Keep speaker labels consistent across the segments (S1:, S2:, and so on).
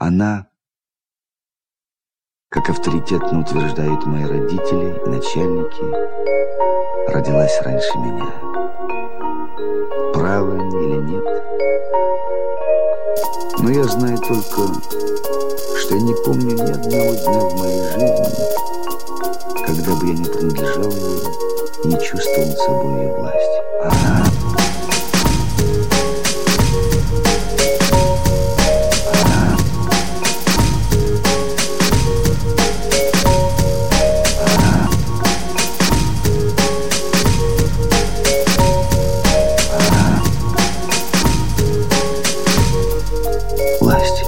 S1: Она, как авторитетно утверждают мои родители и начальники, родилась раньше меня. Правы они или нет? Но я знаю только, что я не помню ни одного дня в моей жизни, когда бы я не принадлежал ей и не чувствовал над собой ее власть. Власть.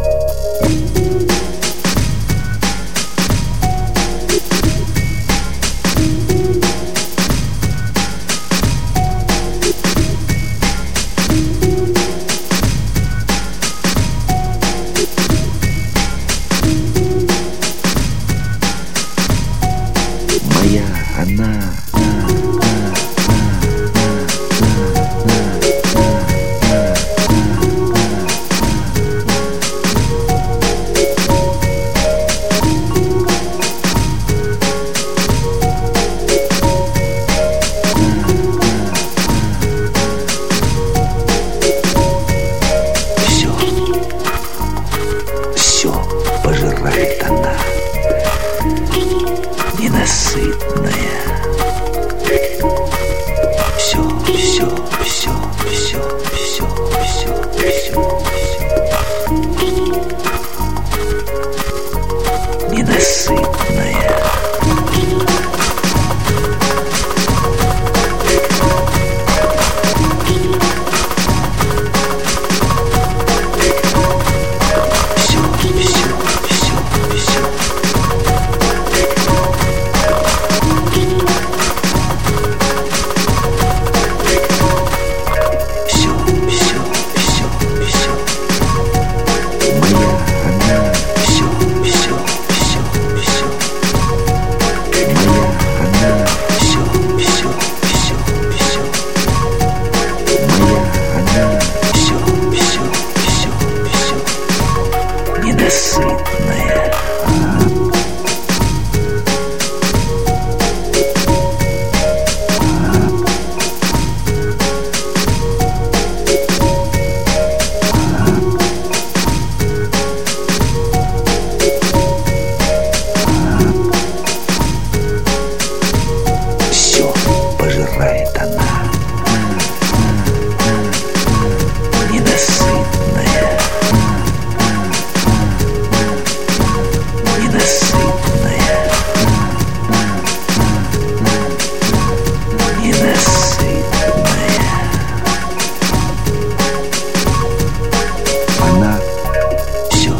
S1: Моя, она. Все пожирает она, ненасытная. Все ненасытная. Пожирает она, ненасытная, ненасытная, ненасытная. Она все.